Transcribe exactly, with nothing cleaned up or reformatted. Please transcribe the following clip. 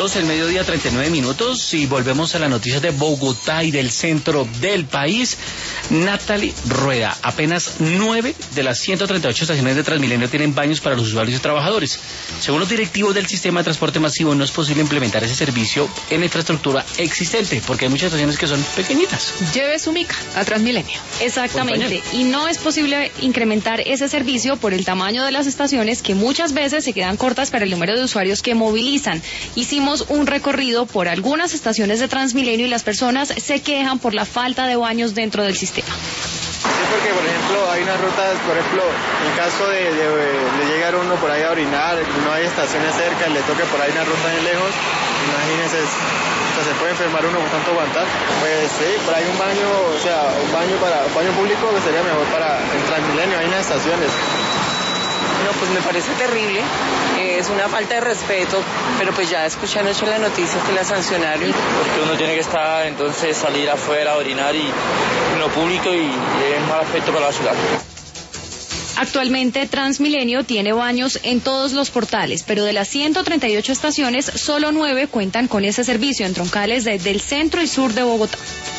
minutos, el mediodía treinta y nueve minutos, y volvemos a las noticias de Bogotá y del centro del país. Natalie Rueda, apenas nueve de las ciento treinta y ocho estaciones de Transmilenio tienen baños para los usuarios y trabajadores. Según los directivos del sistema de transporte masivo, no es posible implementar ese servicio en la infraestructura existente, porque hay muchas estaciones que son pequeñitas. Lleve su mica a Transmilenio. Exactamente, y no es posible incrementar ese servicio por el tamaño de las estaciones, que muchas veces se quedan cortas para el número de usuarios que movilizan. Hicimos un recorrido por algunas estaciones de Transmilenio y las personas se quejan por la falta de baños dentro del sistema. Sí, porque por ejemplo hay unas rutas, por ejemplo, en caso de, de, de llegar uno por ahí a orinar, no hay estaciones cerca, le toque por ahí una ruta bien lejos, imagínense, o sea, se puede enfermar uno con tanto aguantar. Pues sí, por ahí un baño, o sea, un baño para un baño público que sería mejor para el Transmilenio, hay unas estaciones. No, pues me parece terrible, eh, es una falta de respeto, pero pues ya escuché anoche en las noticias que la sancionaron. Porque uno tiene que estar, entonces salir afuera a orinar y en lo público y, y es mal aspecto para la ciudad. Actualmente Transmilenio tiene baños en todos los portales, pero de las ciento treinta y ocho estaciones, solo nueve cuentan con ese servicio en troncales desde el centro y sur de Bogotá.